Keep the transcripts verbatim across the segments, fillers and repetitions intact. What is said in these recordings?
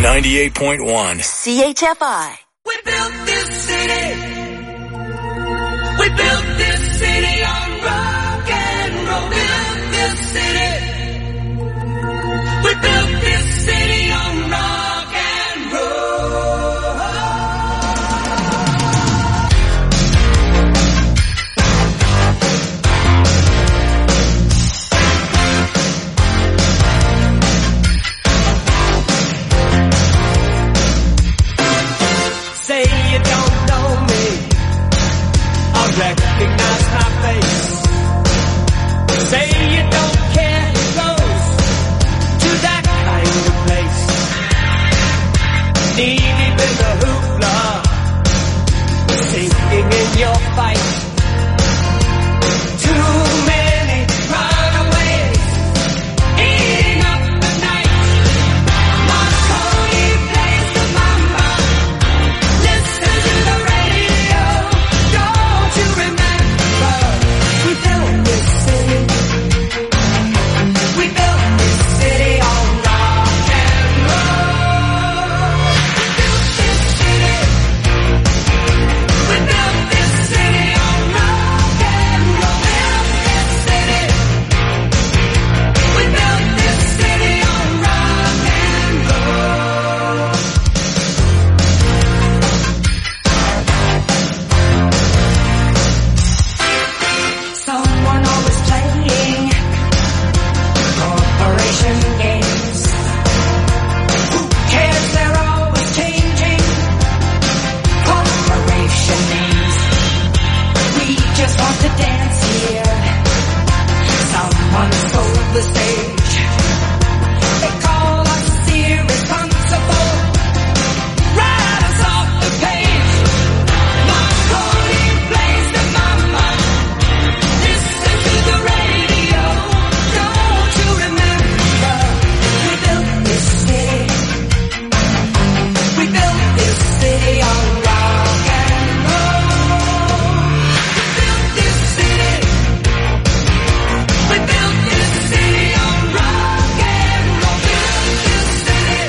ninety-eight point one C H F I. We built this city. We built this city on rock and roll. Built this city. We built this city on rock and roll. Say you don't know me, I'll recognize my face. Say you don't care who goes to that kind of place. Knee deep in the hoopla, sinking in your fight. Too many runaways, eating up the night. Marconi plays the mama. Listen to the radio. Don't you remember? We built this city. We built this city on rock and roll. We built this city on rock and roll. Built this city. We built this city on rock and roll. Someone always playing corporation games. Who cares? They're always changing corporation names. We just want to dance here. Someone stole the stage. They call us irresponsible. Write us off the page. Marconi plays the mama. Listen to the radio. Don't you remember? We built this city. We built this city on rock and roll. We built this city. We built this city on rock and roll. Built this city.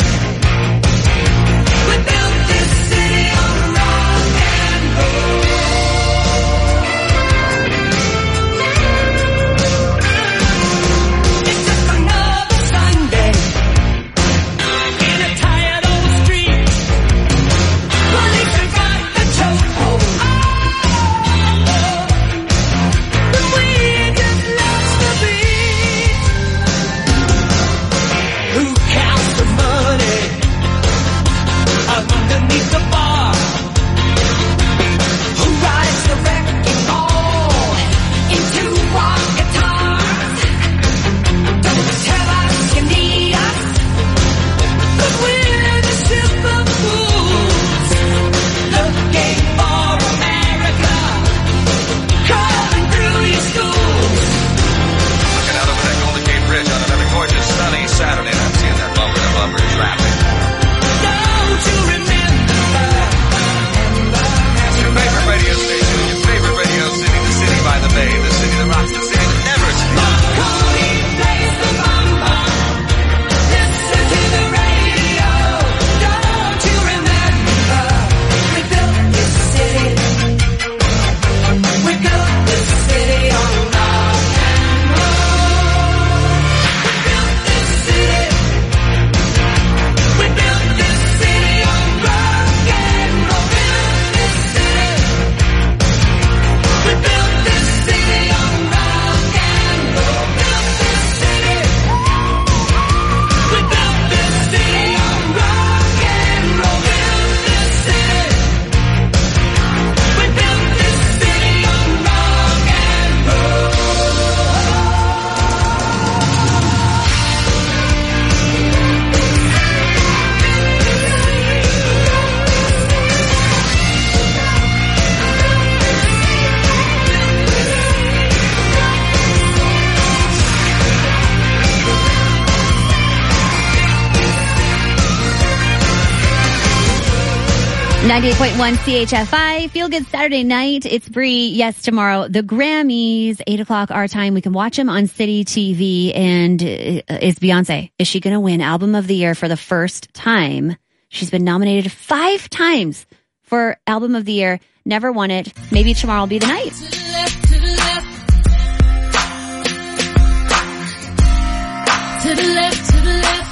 We built this city on rock and roll. It took another Sunday in a tired old street. Police got the chokehold. But we just lost the beat. Who counts the money underneath the bar? Who rides the wrecking ball into our guitars? Don't tell us you need us, but we're the simple fools looking for America, crawling through your schools. Looking out over that Golden Gate Bridge on another gorgeous sunny Saturday, and I'm seeing that bumper to bumper traffic. Don't you remember? Your favorite radio station, your favorite radio city, the city by the bay, the city that rocks, the city that never sleeps. Marconi plays the mama. Listen to the radio. Don't you remember? We built this city. We built this city on rock and roll. We built this city. We built this city on rock and roll. Built this city. We built this city on rock and roll. Built this city. We built this city on rock and roll. Built this city. We built this city on rock and roll. ninety-eight point one C H F I. Feel Good Saturday night. It's Bree. Yes, tomorrow. The Grammys, eight o'clock our time. We can watch them on City T V. And uh, is Beyonce, is she going to win Album of the Year for the first time She's been nominated five times for Album of the Year, never won it. Maybe tomorrow will be the night. To the left, to the left. To the left, to the left.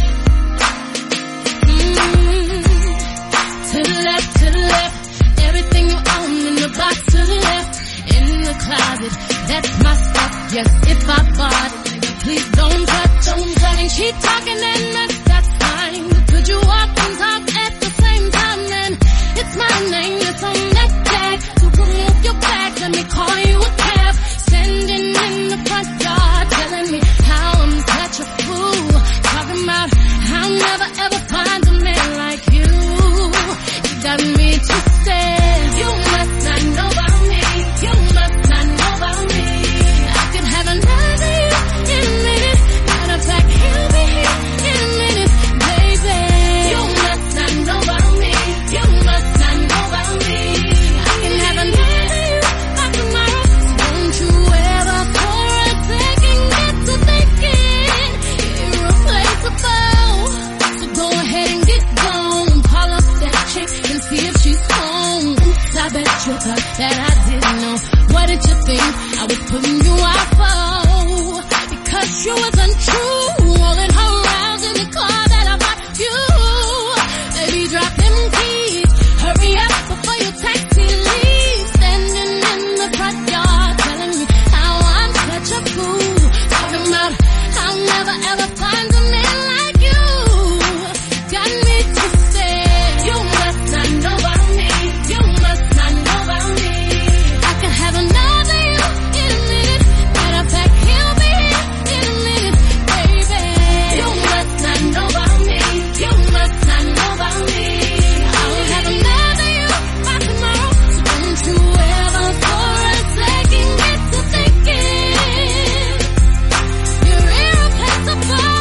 Mm-hmm. To the left, to the left. Everything you own in the box to the left. In the closet, that's my stuff. Yes, if I bought it, please don't touch, don't touch. And keep talking and that's, that's fine. But could you walk and talk at the same time? Then it's my name that's on that tag. So remove your bag, let me call you a cab. Standing in the front yard, telling me how I'm such a fool. Talking about how I'll never ever find a man like you. You got me twisted. You must not know about me. You must not know about me. I could have another you in a minute. Matter of fact, he'll be here in a minute, baby. You must not know about me. You must not know about me. I can have another you by tomorrow. Don't you ever for a second get to thinking irreplaceable. So go ahead and get gone. Call up that chick and see if she's home. I bet you thought that I didn't know. What did you think I was putting you off for? Because you was untrue. Rolling her around in the car that I bought you. Baby, drop them keys. Hurry up before your taxi leaves. Standing in the front yard telling me how I'm such a fool. Talking about I'll never ever find a man like you. Got me twisted. You must not know about me. You must not know about me. I can have another you in a minute. Matter of fact, he'll be here in a minute, baby. You must not know about me. You must not know about me. I'll have another you by tomorrow. So don't you ever for a second get to thinking you're irreplaceable.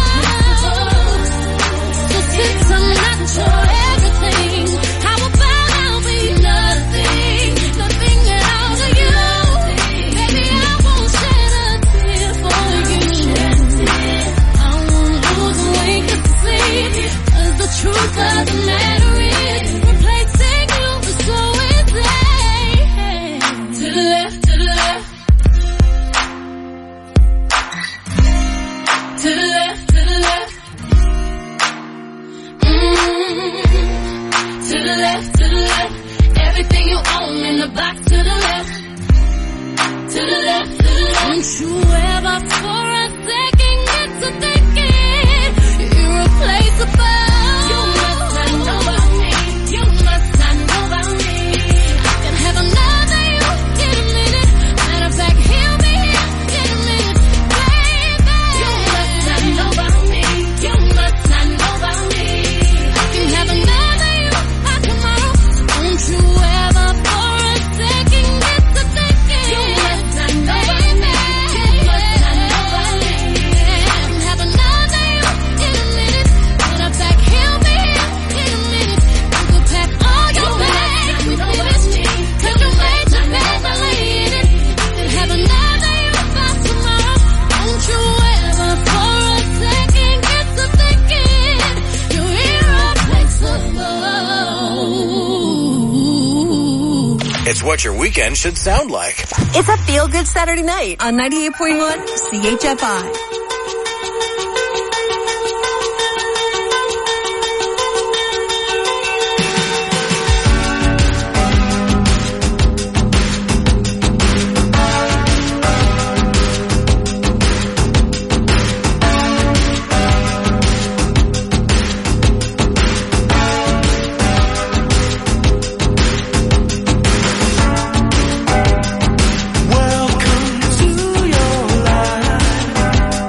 So since I'm not your everything, how about I'll be nothing, nothing at all to you? Baby, I won't shed a tear for you. I won't lose a wink of sleep, 'cause the truth of the matter is replacing you is so easy. To the left, to the left. To the left, to the left. Mm-hmm. To the left, to the left. Everything you own in the box to the left. To the left, to the left. Don't you ever for a second get to thinking you're irreplaceable. You must not know about me. You must not know about me. I can have another you in a minute. Matter of fact, he'll be here in a minute, baby. You must not know about me. You must not know about me. I can have another you by tomorrow. Don't you ever for a second get to thinking you must not know about me. You must not know about me. I can have another you in a minute. Matter of fact, he'll be here in a minute. You can pack all your bags with me, 'cause you made your bed, I laid it. You can have another you by tomorrow. Don't you ever for a second get to thinking you're irreplaceable. It's what your weekend should sound like. It's a feel-good Saturday night on ninety-eight point one C H F I. Welcome to your life.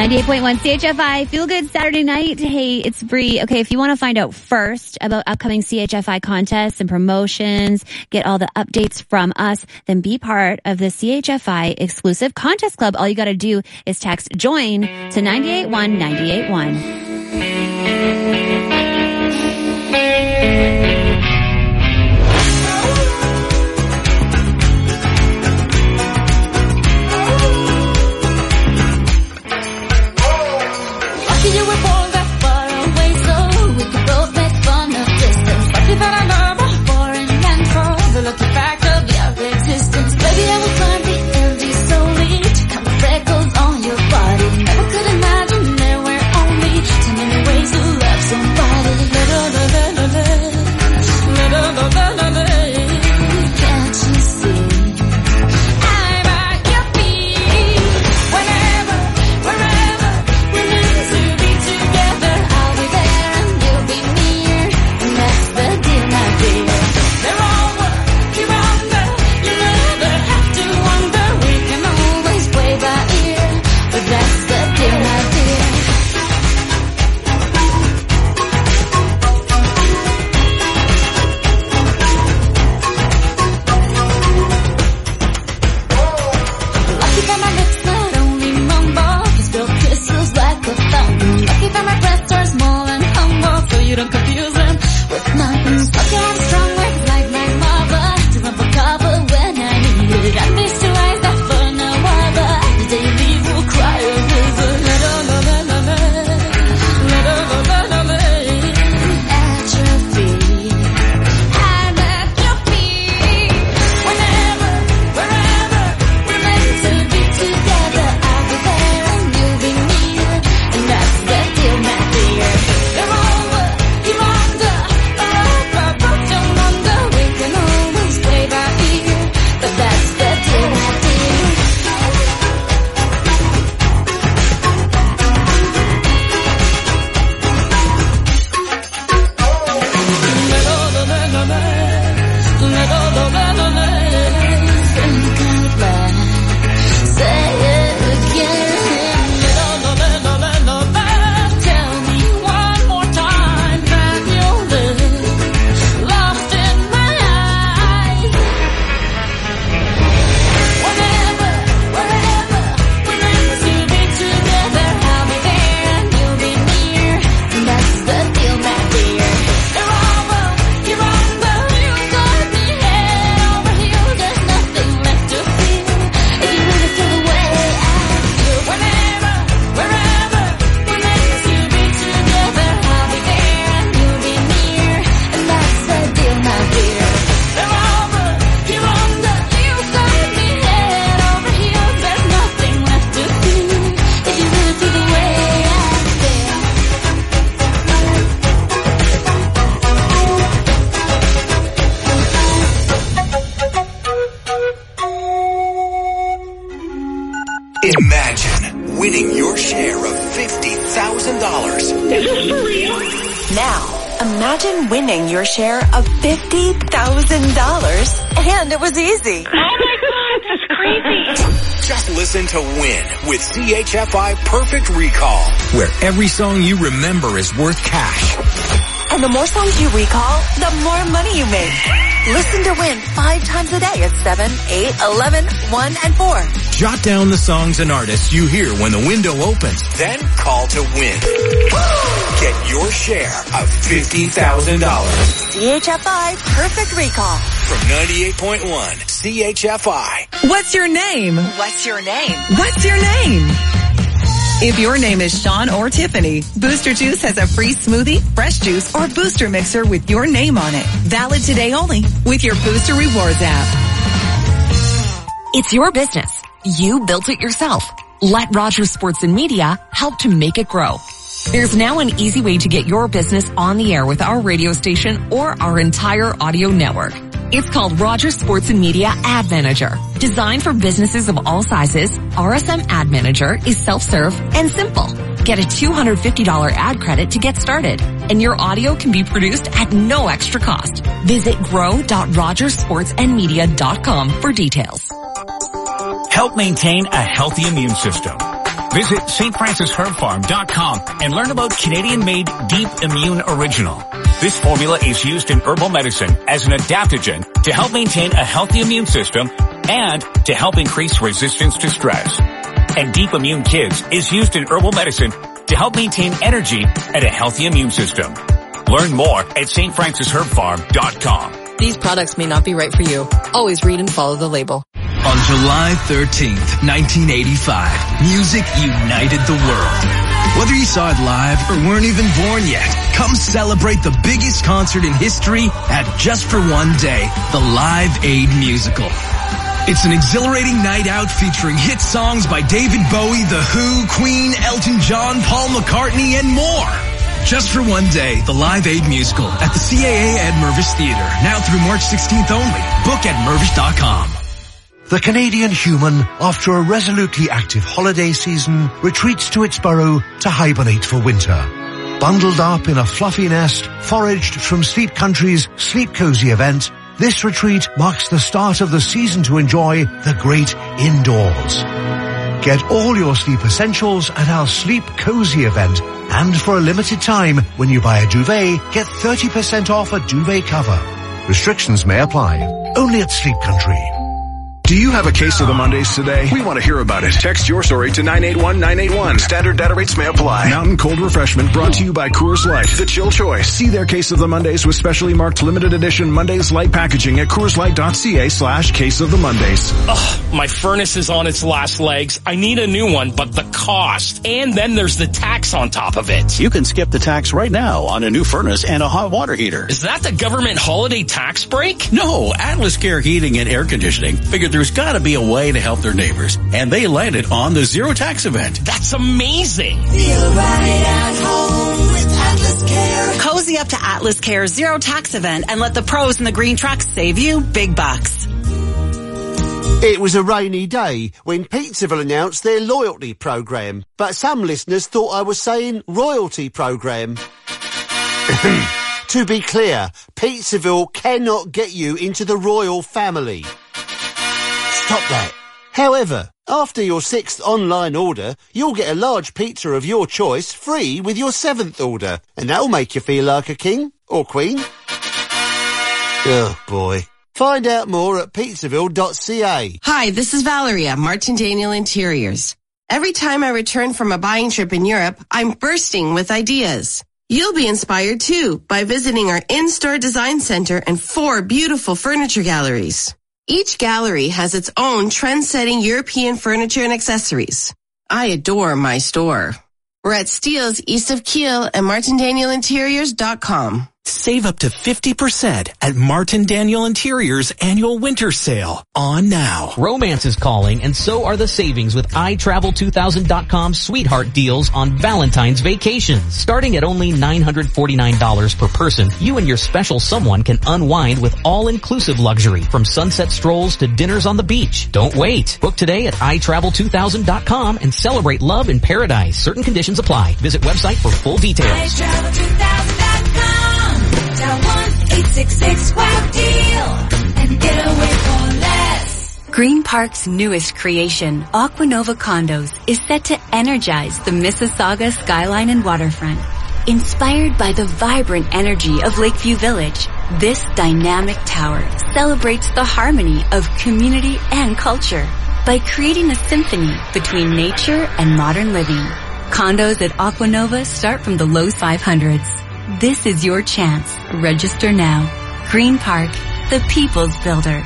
ninety-eight point one C H F I, Feel Good Saturday night. Hey, it's Bree. Okay, if you want to find out first about upcoming C H F I contests and promotions, get all the updates from us, then be part of the C H F I exclusive contest club. All you got to do is text JOIN to nine eight one nine eight one. Imagine winning your share of fifty thousand dollars. Is this for real? Now, imagine winning your share of fifty thousand dollars, and it was easy. Oh my God, that's crazy. Just listen to Win with C H F I Perfect Recall, where every song you remember is worth cash. And the more songs you recall, the more money you make. Listen to Win five times a day at seven, eight, eleven, one, and four. Jot down the songs and artists you hear when the window opens. Then call to win. Get your share of fifty thousand dollars. C H F I Perfect Recall. From ninety-eight point one C H F I. What's your name? What's your name? What's your name? If your name is Sean or Tiffany, Booster Juice has a free smoothie, fresh juice, or booster mixer with your name on it. Valid today only with your Booster Rewards app. It's your business. You built it yourself. Let Rogers Sports and Media help to make it grow. There's now an easy way to get your business on the air with our radio station or our entire audio network. It's called Rogers Sports and Media Ad Manager. Designed for businesses of all sizes, R S M Ad Manager is self-serve and simple. Get a two hundred fifty dollars ad credit to get started, and your audio can be produced at no extra cost. Visit grow dot rogers sports and media dot com for details. Help maintain a healthy immune system. Visit S T Francis Herb Farm dot com and learn about Canadian-made Deep Immune Original. This formula is used in herbal medicine as an adaptogen to help maintain a healthy immune system and to help increase resistance to stress. And Deep Immune Kids is used in herbal medicine to help maintain energy and a healthy immune system. Learn more at S T Francis Herb Farm dot com. These products may not be right for you. Always read and follow the label. On July thirteenth, nineteen eighty-five, music united the world. Whether you saw it live or weren't even born yet, come celebrate the biggest concert in history at Just for One Day, the Live Aid Musical. It's an exhilarating night out featuring hit songs by David Bowie, The Who, Queen, Elton John, Paul McCartney, and more. Just for One Day, the Live Aid Musical at the C A A at Mervis Theatre. Now through March sixteenth only. Book at mervis dot com. The Canadian human, after a resolutely active holiday season, retreats to its burrow to hibernate for winter. Bundled up in a fluffy nest, foraged from Sleep Country's Sleep Cozy event, this retreat marks the start of the season to enjoy the great indoors. Get all your sleep essentials at our Sleep Cozy event, and for a limited time, when you buy a duvet, get thirty percent off a duvet cover. Restrictions may apply. Only at Sleep Country. Do you have a case of the Mondays today? We want to hear about it. Text your story to nine eight one nine eight one. Standard data rates may apply. Mountain Cold Refreshment brought to you by Coors Light. The chill choice. See their case of the Mondays with specially marked limited edition Mondays Light packaging at CoorsLight.ca slash case of the Mondays. Ugh, my furnace is on its last legs. I need a new one, but the cost. And then there's the tax on top of it. You can skip the tax right now on a new furnace and a hot water heater. Is that the government holiday tax break? No, Atlas Care Heating and Air Conditioning figured there's got to be a way to help their neighbors, and they landed on the zero tax event. That's amazing. Feel right at home with Atlas Care. Cozy up to Atlas Care's zero tax event and let the pros in the green trucks save you big bucks. It was a rainy day when Pizzaville announced their loyalty program, but some listeners thought I was saying royalty program. To be clear, Pizzaville cannot get you into the royal family. Stop that. However, after your sixth online order, you'll get a large pizza of your choice free with your seventh order, and that'll make you feel like a king or queen. Oh boy. Find out more at pizzaville dot c a. Hi, this is Valeria, Martin Daniel Interiors. Every time I return from a buying trip in Europe, I'm bursting with ideas. You'll be inspired too by visiting our in-store design center and four beautiful furniture galleries. Each gallery has its own trend-setting European furniture and accessories. I adore my store. We're at Steele's east of Kiel and martin daniel interiors dot com. Save up to fifty percent at Martin Daniel Interiors annual winter sale. On now. Romance is calling, and so are the savings with i travel two thousand dot com sweetheart deals on Valentine's vacations. Starting at only nine hundred forty-nine dollars per person, you and your special someone can unwind with all-inclusive luxury, from sunset strolls to dinners on the beach. Don't wait. Book today at i travel two thousand dot com and celebrate love in paradise. Certain conditions apply. Visit website for full details. i travel two thousand dot com. Dial one eight six six wow deal and get away for less. Green Park's newest creation, Aquanova Condos, is set to energize the Mississauga skyline and waterfront. Inspired by the vibrant energy of Lakeview Village, this dynamic tower celebrates the harmony of community and culture by creating a symphony between nature and modern living. Condos at Aquanova start from the low five hundreds. This is your chance. Register now. Green Park, the people's builder.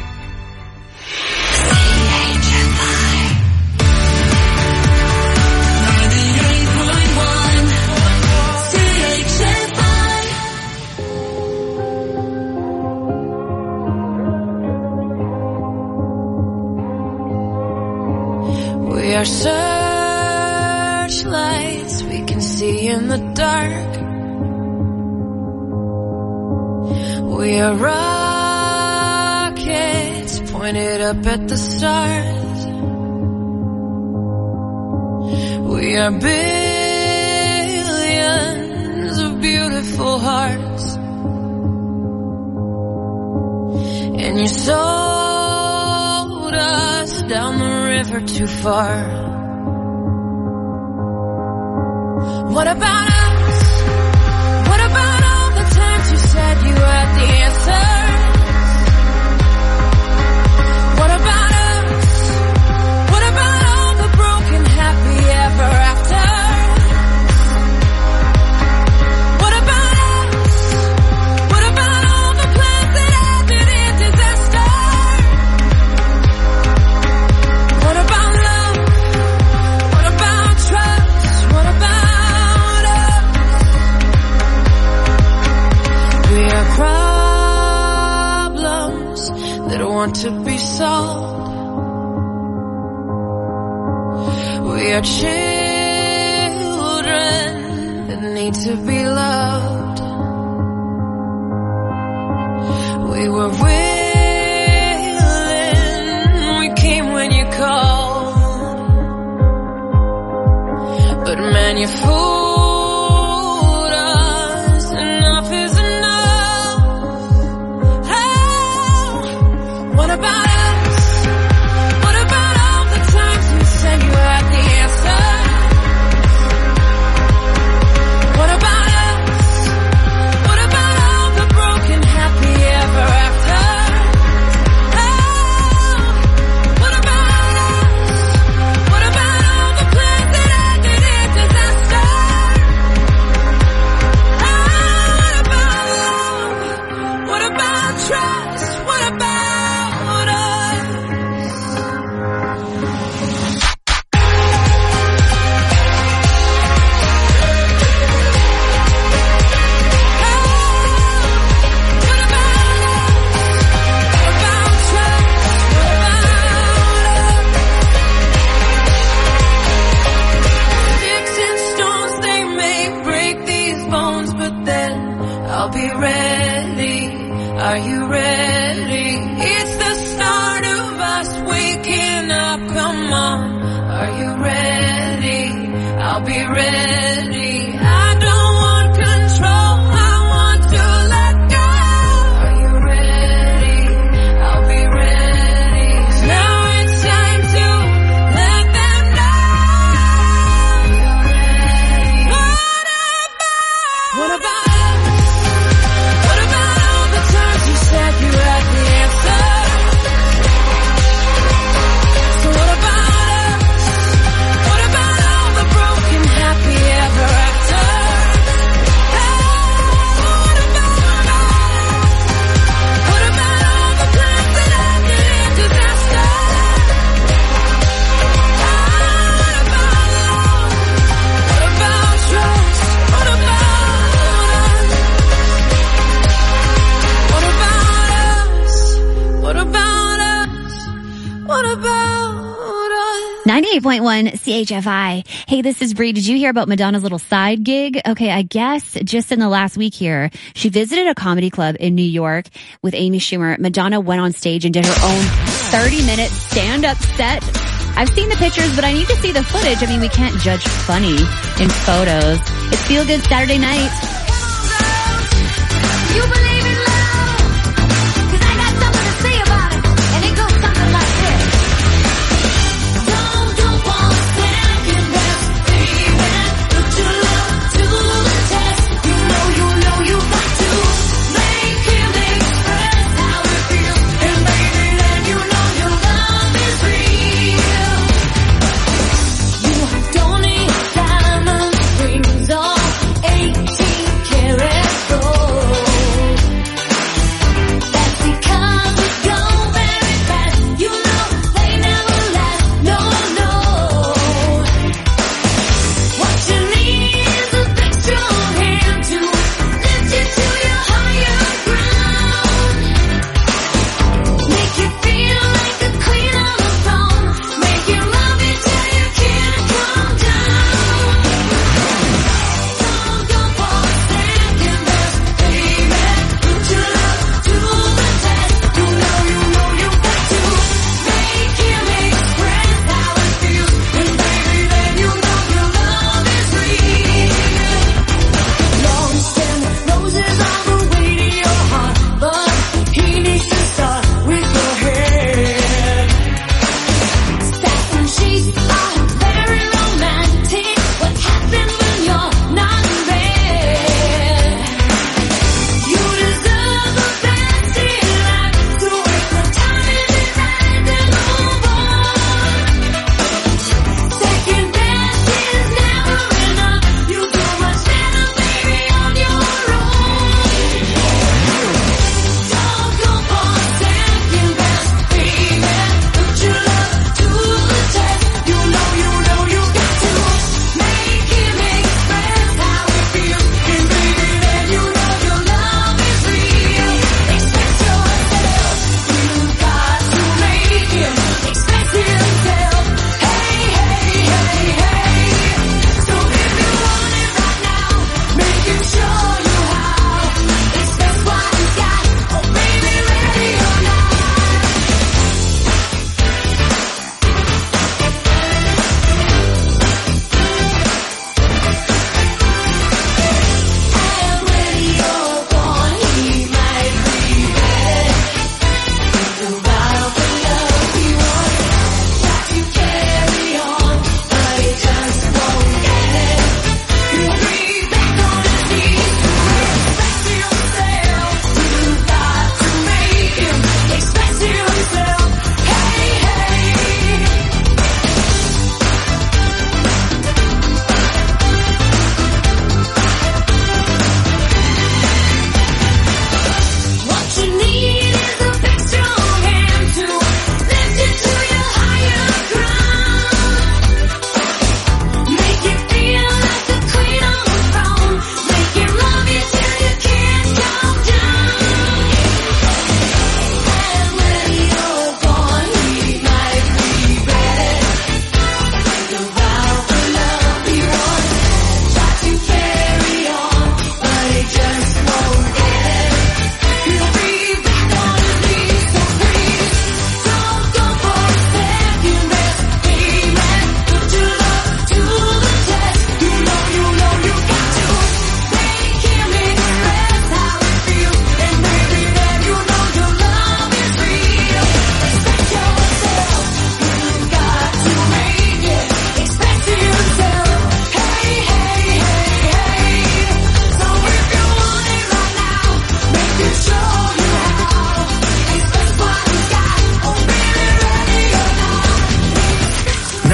We are searchlights we can see in the dark. We are rockets pointed up at the stars. We are billions of beautiful hearts. And you sold us down the river too far. What about us? What about all the times you said you had the answers? What about us? What about all the broken happy ever after? What about us? What about all the plans that ended in disaster? What about love? What about trust? What about us? We are problems that want to be solved. We are children that need to be loved. We were willing, we came when you called. But man, you fooled us. Enough is enough. Oh, what about us? What about all the times you said you had the answer? What about us? What about all the broken happy ever after? Oh, what about us? What about all the plans that ended in disaster? Oh, what about love? What about trust? What about us? Sticks and stones, they may break these bones, but then I'll be ready. Are you ready? It's the start of us waking up. Come on. Are you ready? I'll be ready. I don't want control. I want to let go. Are you ready? I'll be ready. Now it's time to let them know. You're ready. What about? What about us? What about all the times you said you had the answer? So what about us? What about all the broken happy ever after? Oh, what about us? What about all the plans that ended in disaster? Oh, what about love? What about trust? What about us? What about us? What about us? What about us? ninety-eight point one C H F I. Hey, this is Bree. Did you hear about Madonna's little side gig? Okay, I guess just in the last week here, she visited a comedy club in New York with Amy Schumer. Madonna went on stage and did her own thirty minute stand-up set. I've seen the pictures, but I need to see the footage. I mean, we can't judge funny in photos. It's Feel Good Saturday night. You believe in love? 'Cause I got something to say about it, and it goes something like this. Don't you want second best, baby? Put your love to the test. You know, you know you got to make him express how it feels, and baby, then you know your love is real. You don't need diamond rings or eighteen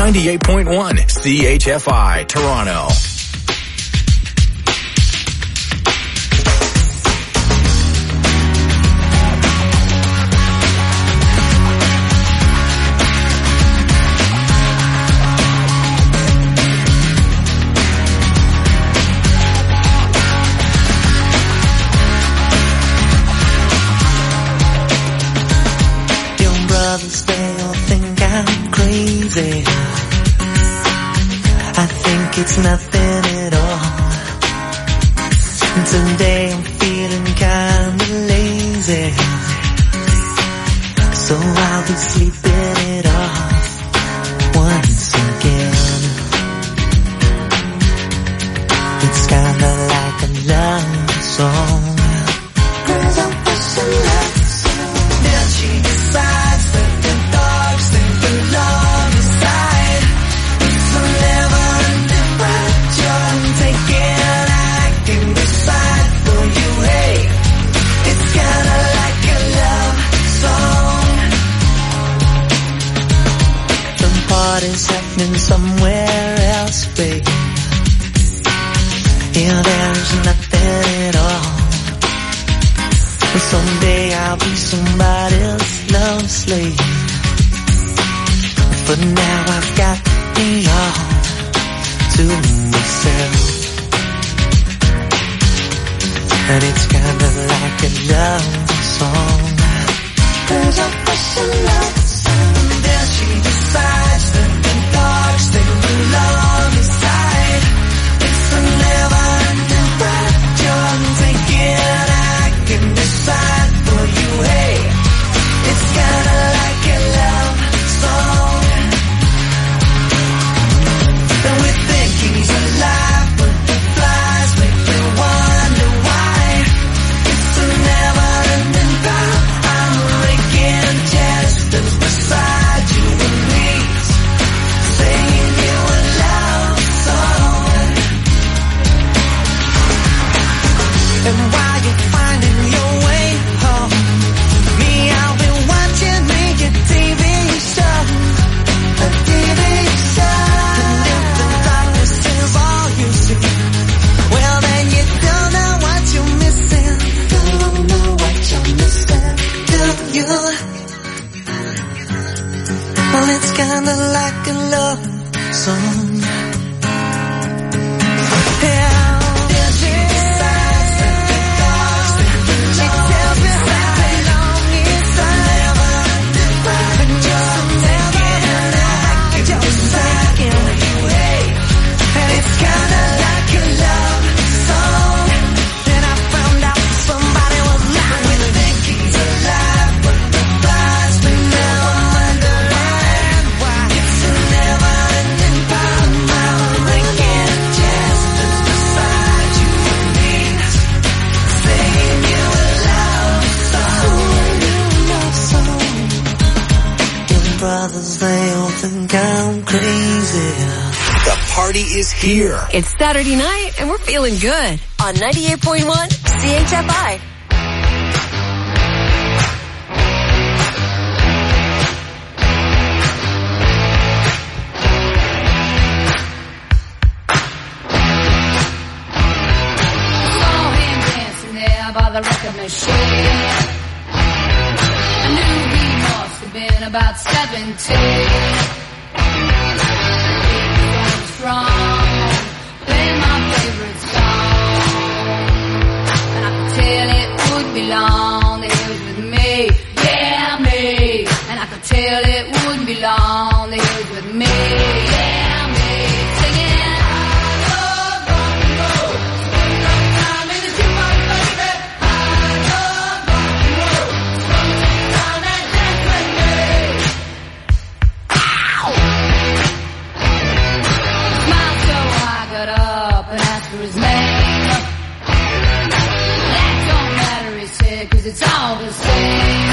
ninety-eight point one C H F I, Toronto. They all think I'm crazy. I think it's nothing at all. Today I'm feeling kinda lazy, so I'll be sleeping it off once again. It's kinda like a love song. Cause I'm pushing love song. Then she decides that the dogs think the love inside. It's a never-ending rapture. Take it, I can decide for you. Hey, it's kinda like a love song. The party's happening somewhere else, babe. Yeah, there's nothing at all. Someday I'll be somebody else's love slave. For now I've got me all to myself. And it's kinda like a love song. Cause I'm pushing love song. Then she decides that the dogs think the love inside. It's a never-ending rapture. Take it, I can decide for you. Hey, it's kinda like a love song. And we think he's alive, but the flies make me wonder why. It's a never-ending battle. I'm raking jesters beside you and me, singing you a love song. And while you're finding your way home, me, I'll be watching me a T V show, a T V show. And if the darkness is all you see, well then you don't know what you're missing. Don't know what you're missing, do you? Well, it's kinda like a love song. Yeah. Then she decides that the dogs think the she tells me that they long inside. And just never I can decide for you. Hey, and it's kinda like a love song. Then I found out somebody was lying. We think he's alive, but the flies may never understand why. It's a never-ending battle. I'm raking jesters beside you and me, singing you a love song. Love song. Your brothers, they all think I'm crazy. The party is here. It's Saturday night and we're feeling good on ninety-eight point one C H F I. Saw him dancing there by the record machine. I knew he must have been about seventeen. He was going strong, playing my favorite song. And I could tell it would be long that he was with me, yeah, me. And I could tell it wouldn't be long that he was with me, yeah, me. Singing, I love rock and roll. Spend some time in the jukebox, baby. I love rock and roll. Spend some time and dance with me. Ow! Smiled so I got up and asked for his name. That don't matter, he said, 'cause it's all the same.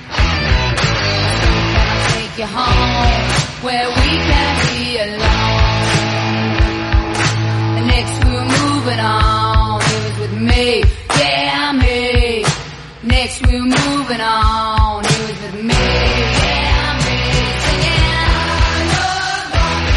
Can I take you home where we can be alone? And next we were moving on. He was with me, yeah, me. Next we were moving on. He was with me, yeah, me. Singing, I love rock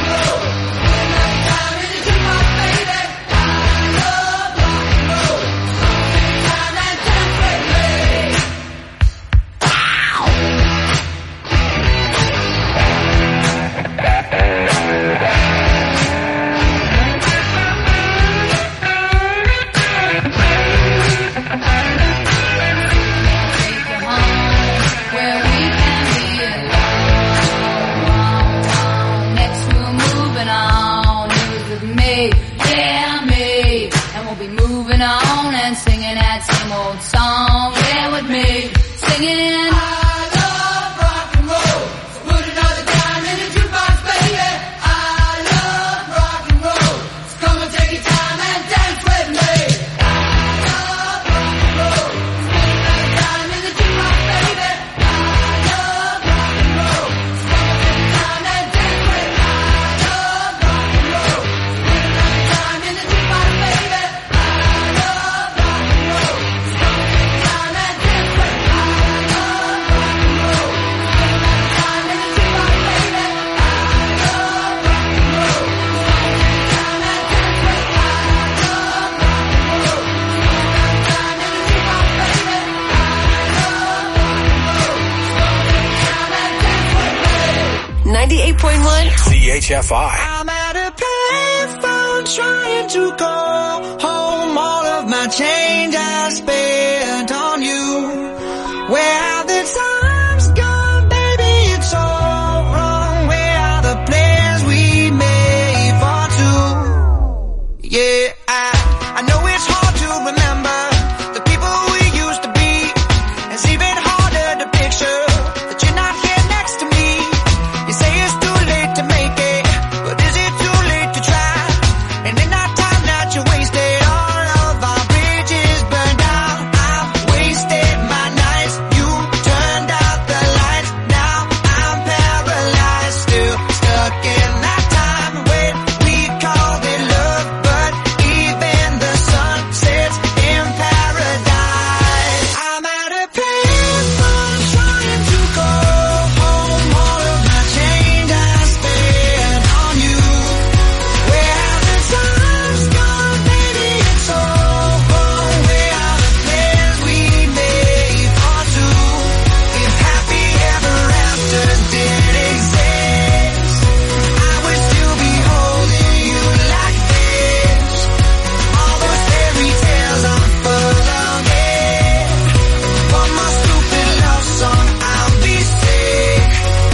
point one. C H F I. I'm at a payphone trying to call home. All of my change I spent on you. Where have the times gone, baby? It's all wrong. Where are the plans we made for two? Yeah, I, I know it's hard to remember the people we used to be. It's even harder to picture that you're not here next to me. You say it's too late to make it, but is it too late to try? And in that time that you wasted, all of our bridges burned out. I've wasted my nights, you turned out the lights. Now I'm paralyzed, still stuck in that time when we called it love. But even the sun sets in paradise. I'm at a payphone trying to call home. All of my change I spent on you. Where have the times gone, baby? It's all wrong. Where are the plans we made for two? If happy ever afters did exist, I would still be holding you like this. All those fairy tales are full of it. One more stupid love song, I'll be sick.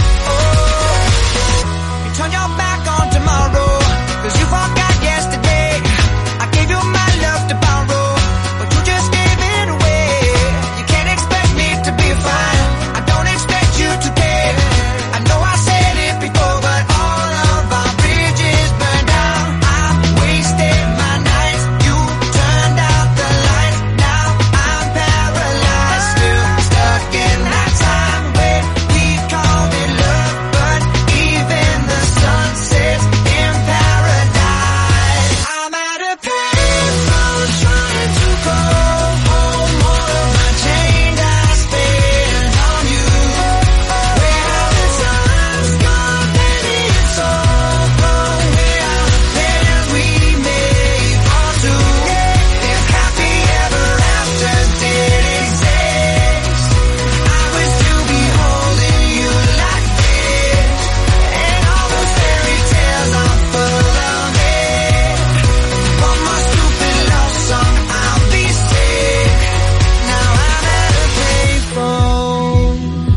Oh, you turn your back on tomorrow, 'cause you forgot yesterday. I gave you my love to borrow, but you just gave it away. You can't expect me to be fine, I don't expect you to care. I know I said it before, but all of our bridges burned out. I've wasted my nights, you turned out the lights. Now I'm paralyzed, still stuck in that time when we called it love. But even the sun sets in paradise. I'm at a payphone trying to call home. All of my change I spent on you. Where have the times gone, baby? It's all wrong. Where are the plans we made for two? If happy ever afters did exist, I would still be holding you like this. And all those fairy tales are full of it. One more stupid love song, I'll be sick. Now I'm at a payphone.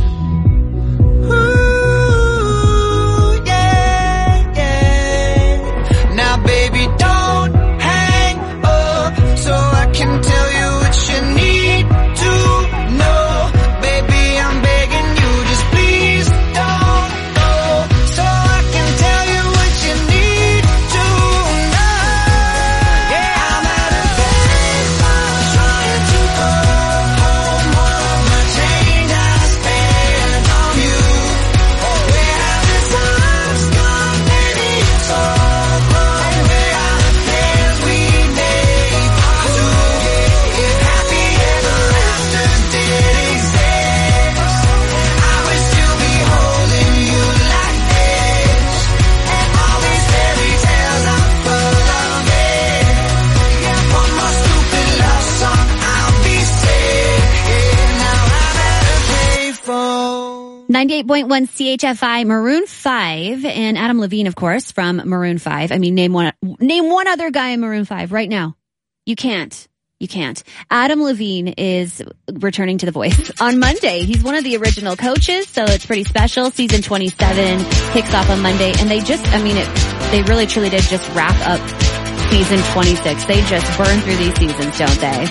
Ooh, yeah, yeah. Now baby, don't hang up so I can tell you what you need to know. Baby, I'm begging you, just please don't go, so I can tell you what you need to know. Yeah, I'm at a payphone trying to call home. All of my change I spent on you. Where have the times gone, baby? It's all wrong. Where are the plans we made for two? If happy ever afters did exist, I would still be holding you like this. And all these fairy tales are full of it. Yeah, one more stupid love song, I'll be sick. Now I'm at a payphone. ninety-eight point one C H F I, Maroon five, and Adam Levine, of course, from Maroon five. I mean, name one, name one other guy in Maroon five right now. You can't. You can't. Adam Levine is returning to The Voice on Monday. He's one of the original coaches, so it's pretty special. Season twenty-seven kicks off on Monday, and they just, I mean, it, they really truly did just wrap up season twenty-six. They just burn through these seasons, don't they?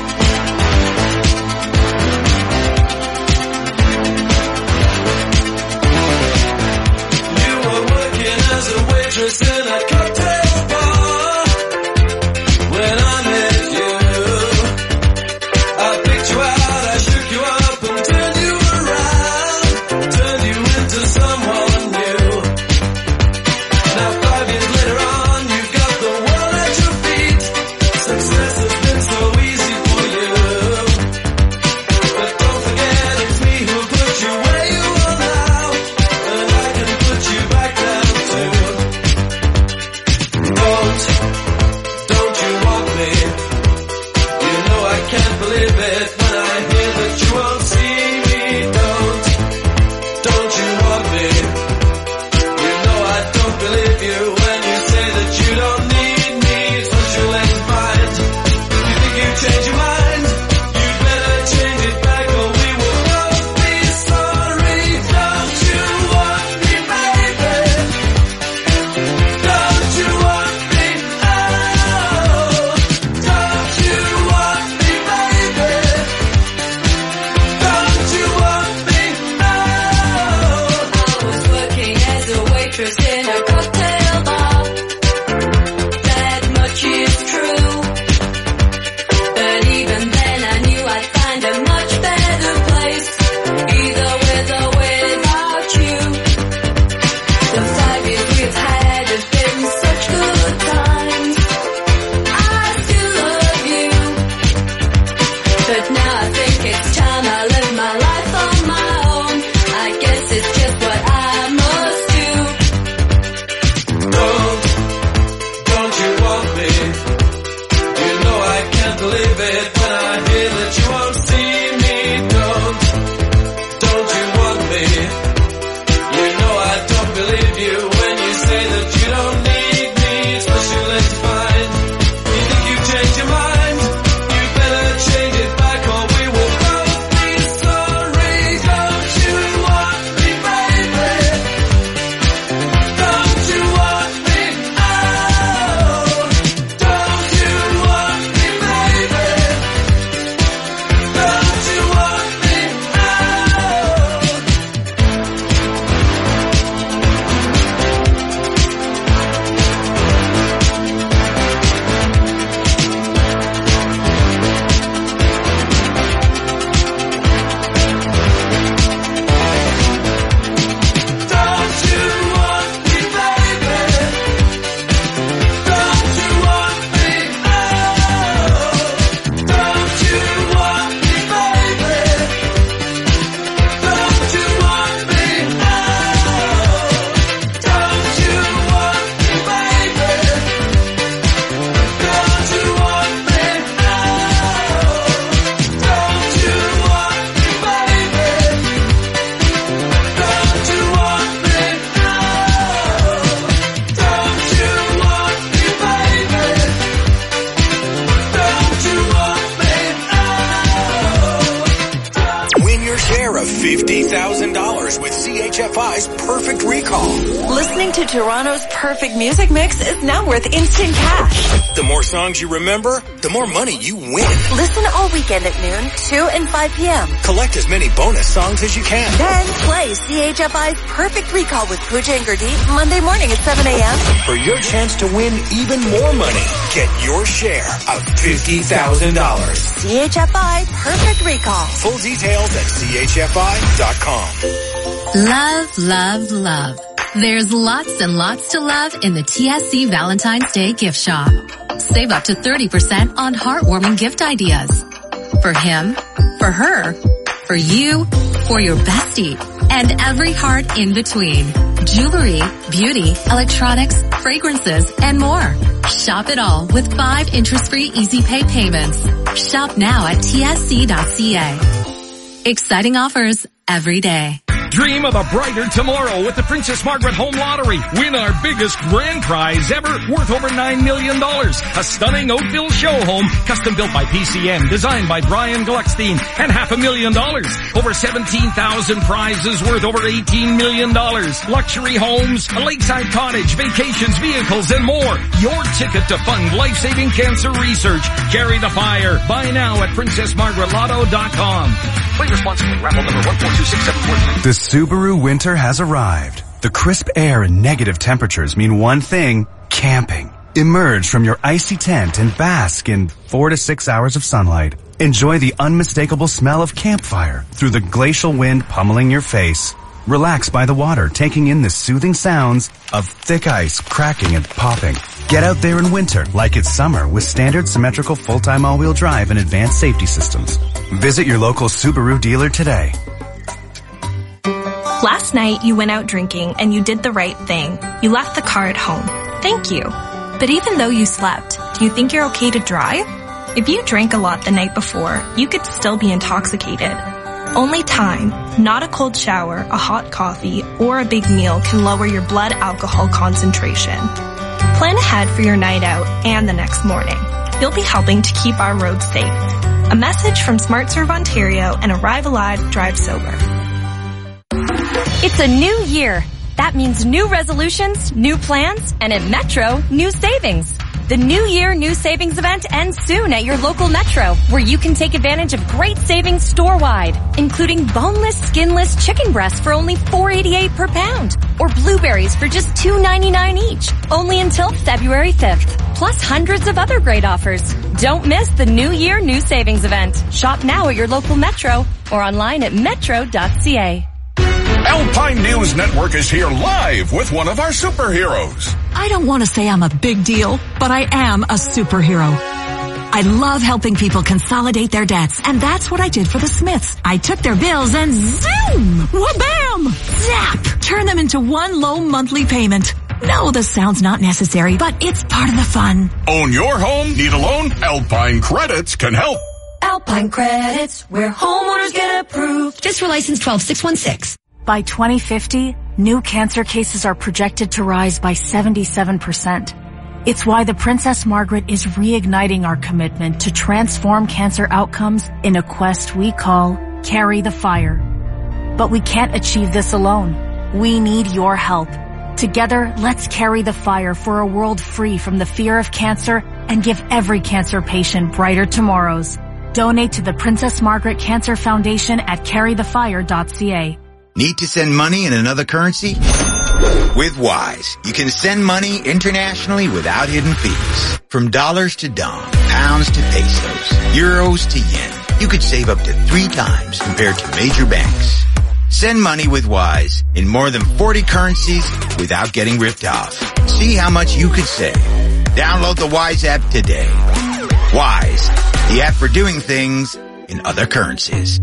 You were working as a waitress in a cocktail bar when I met you. I picked you out, I shook you up and turned you around, turned you into someone new. Now five years later on, you've got the world at your feet. Success has been so easy for fifty thousand dollars with C H F I's Perfect Recall. Listening to Toronto's perfect music mix is now worth instant cash. The more songs you remember, the more money you win. Listen all weekend at noon, two and five p.m. Collect as many bonus songs as you can. Then play C H F I's Perfect Recall with Pooja and Gurdeep Monday morning at seven a.m. For your chance to win even more money, get your share of fifty thousand dollars. C H F I Perfect Recall. Full details at C H F I dot com. Love, love, love. There's lots and lots to love in the T S C Valentine's Day gift shop. Save up to thirty percent on heartwarming gift ideas. For him, for her, for you, for your bestie, and every heart in between. Jewelry, beauty, electronics, fragrances, and more. Shop it all with five interest-free easy pay payments. Shop now at T S C dot C A. Exciting offers every day. Dream of a brighter tomorrow with the Princess Margaret Home Lottery. Win our biggest grand prize ever, worth over nine million dollars. A stunning Oakville show home, custom built by P C M, designed by Brian Gluckstein, and half a million dollars. Over seventeen thousand prizes worth over eighteen million dollars. Luxury homes, a lakeside cottage, vacations, vehicles, and more. Your ticket to fund life-saving cancer research. Carry the fire. Buy now at princess margaret lotto dot com. Play responsibly. Raffle number one four two six seven four three. The Subaru winter has arrived. The crisp air and negative temperatures mean one thing: camping. Emerge from your icy tent and bask in four to six hours of sunlight. Enjoy the unmistakable smell of campfire through the glacial wind pummeling your face. Relax by the water, taking in the soothing sounds of thick ice cracking and popping. Get out there in winter like it's summer with standard symmetrical full-time all-wheel drive and advanced safety systems. Visit your local Subaru dealer today. Last night you went out drinking and you did the right thing. You left the car at home. Thank you. But even though you slept, do you think you're okay to drive? If you drank a lot the night before, you could still be intoxicated. Only time, not a cold shower, a hot coffee, or a big meal can lower your blood alcohol concentration. Plan ahead for your night out and the next morning. You'll be helping to keep our roads safe. A message from SmartServe Ontario and Arrive Alive, Drive Sober. It's a new year. That means new resolutions, new plans, and at Metro, new savings. The New Year New Savings event ends soon at your local Metro, where you can take advantage of great savings store-wide, including boneless, skinless chicken breasts for only four eighty-eight per pound, or blueberries for just two ninety-nine each, only until February fifth, plus hundreds of other great offers. Don't miss the New Year New Savings event. Shop now at your local Metro or online at metro dot c a. Alpine News Network is here live with one of our superheroes. I don't want to say I'm a big deal, but I am a superhero. I love helping people consolidate their debts, and that's what I did for the Smiths. I took their bills and zoom, wha-bam, zap, turn them into one low monthly payment. No, the sound's not necessary, but it's part of the fun. Own your home? Need a loan? Alpine Credits can help. Alpine Credits, where homeowners get approved. Fiscal license twelve six one six. By twenty fifty, new cancer cases are projected to rise by seventy-seven percent. It's why the Princess Margaret is reigniting our commitment to transform cancer outcomes in a quest we call Carry the Fire. But we can't achieve this alone. We need your help. Together, let's carry the fire for a world free from the fear of cancer and give every cancer patient brighter tomorrows. Donate to the Princess Margaret Cancer Foundation at carry the fire dot c a. Need to send money in another currency? With Wise, you can send money internationally without hidden fees. From dollars to dong, pounds to pesos, euros to yen, you could save up to three times compared to major banks. Send money with Wise in more than forty currencies without getting ripped off. See how much you could save. Download the Wise app today. Wise, the app for doing things in other currencies.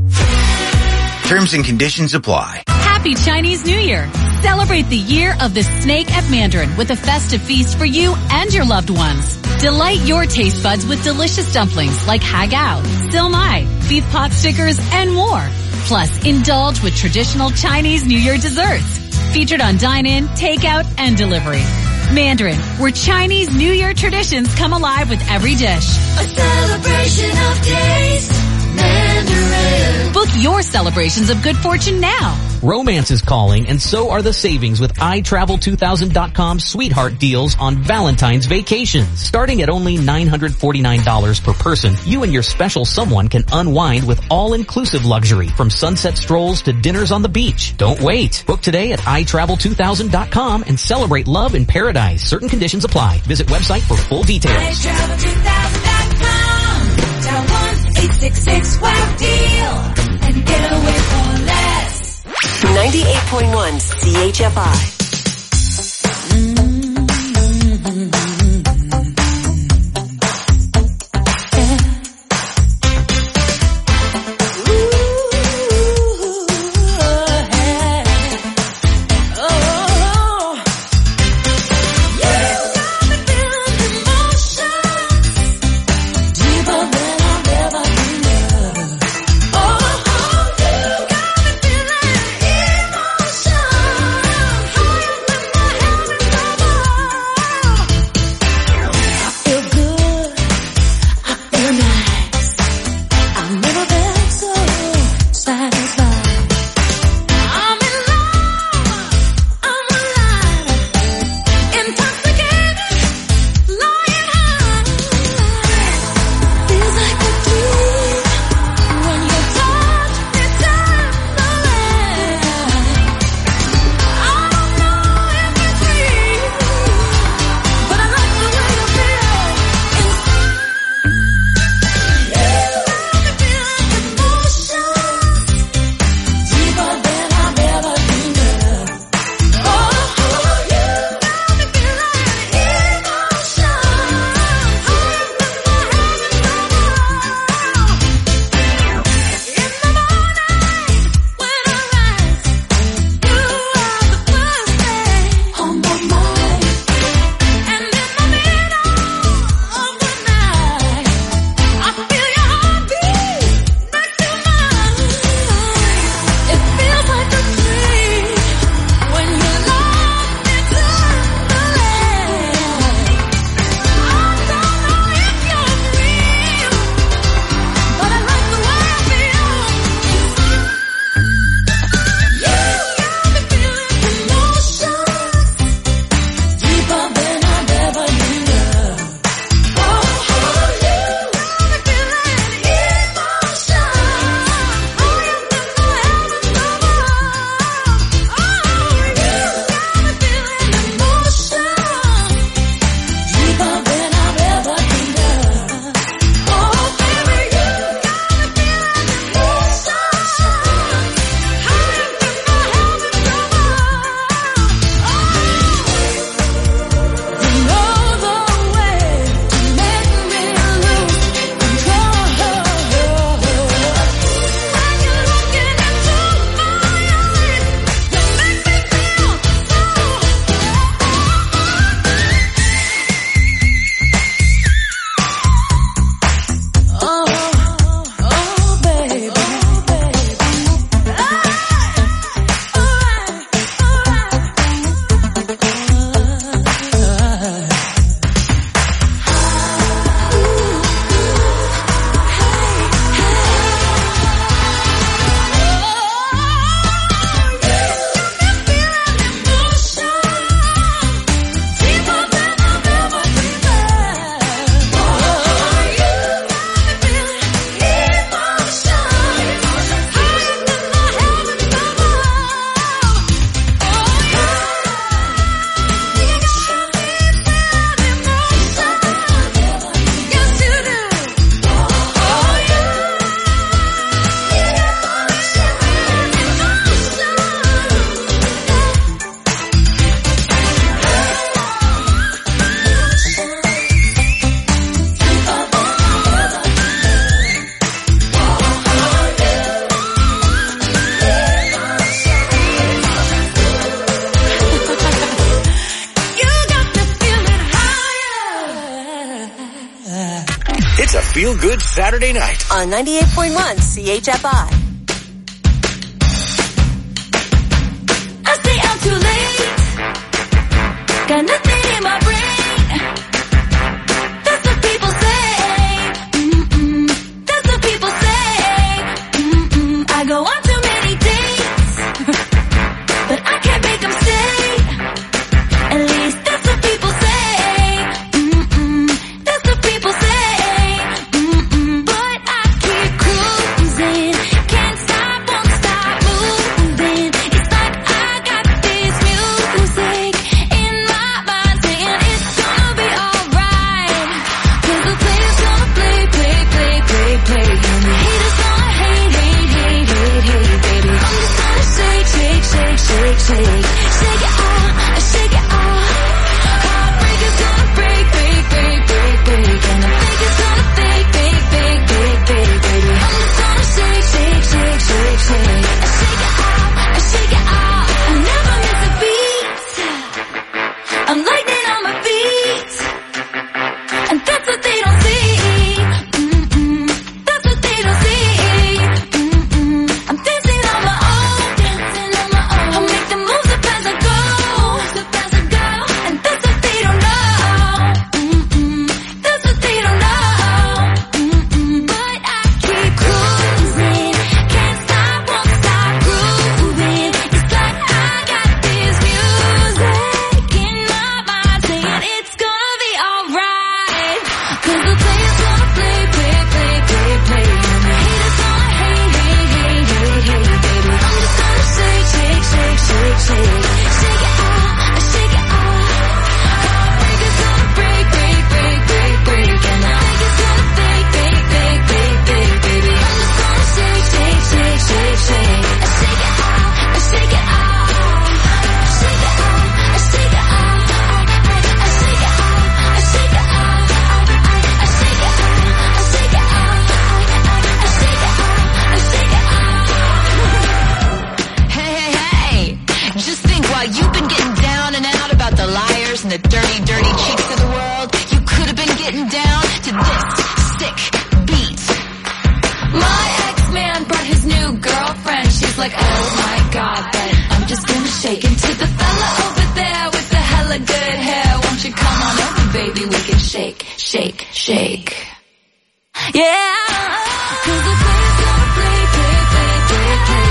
Terms and conditions apply. Happy Chinese New Year! Celebrate the year of the snake at Mandarin with a festive feast for you and your loved ones. Delight your taste buds with delicious dumplings like hagao, silmai, beef pot stickers, and more. Plus, indulge with traditional Chinese New Year desserts. Featured on dine-in, takeout, and delivery. Mandarin, where Chinese New Year traditions come alive with every dish. A celebration of taste. Mandarin. Book your celebrations of good fortune now. Romance is calling, and so are the savings with i travel two thousand dot com sweetheart deals on Valentine's vacations. Starting at only nine hundred forty-nine dollars per person, you and your special someone can unwind with all-inclusive luxury, from sunset strolls to dinners on the beach. Don't wait. Book today at i travel two thousand dot com and celebrate love in paradise. Certain conditions apply. Visit website for full details. i travel two thousand dot com. Dial one eight six six wow deal and get away for less. ninety-eight point one C H F I. It's a feel-good Saturday night on ninety-eight point one C H F I. I stay out too late. Got nothing in my brain. That's what people say. Mm-mm. That's what people say. While you've been getting down and out about the liars and the dirty, dirty cheeks of the world, you could have been getting down to this sick beat. My ex-man brought his new girlfriend. She's like, oh my god, but I'm just gonna shake. And to the fella over there with the hella good hair, won't you come on over, baby, we can shake, shake, shake. Yeah, 'cause the play's gonna play, play, play, play, play.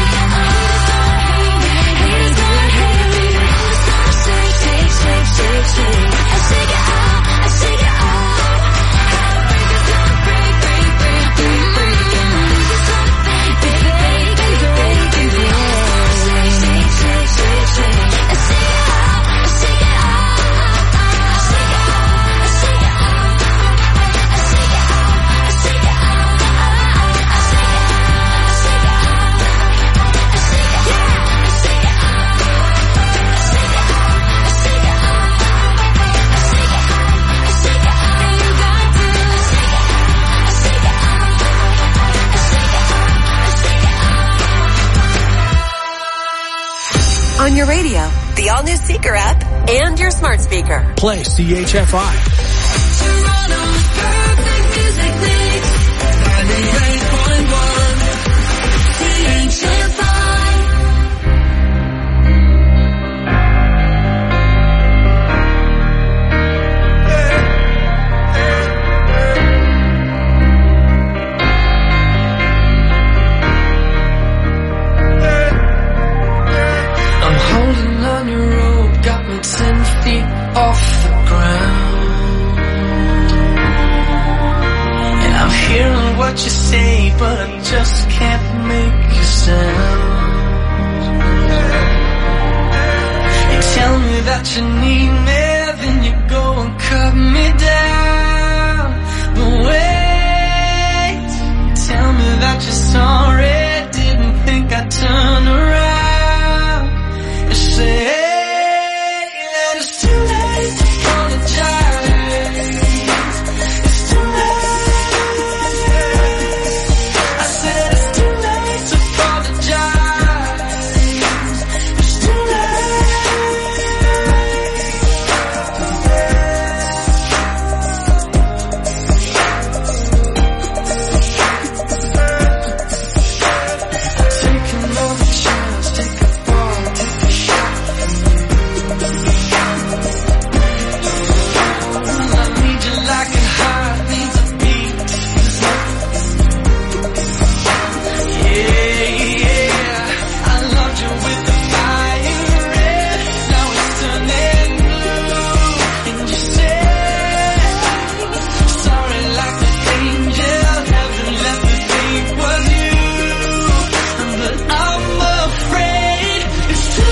Haters gonna hate me. Haters gonna shake, shake, shake, shake, shake. I shake it out, I shake it out. Heartbreakers gonna break, break, break, break, break. And I'm just gonna fake, fake, fake, fake, fake, fake, fake. Shake, shake, shake, shake, shake. I shake it out, I shake it out. I shake it out, I shake it out. I shake it out, I shake it out. On your radio, the all-new Seeker app, and your smart speaker. Play C H F I. Toronto's perfect music mix. ninety-eight point one C H F I. I'm holding on your rope, got me ten feet off the ground. And I'm hearing what you say, but I just can't make a sound. You tell me that you need me, then you go and cut me down.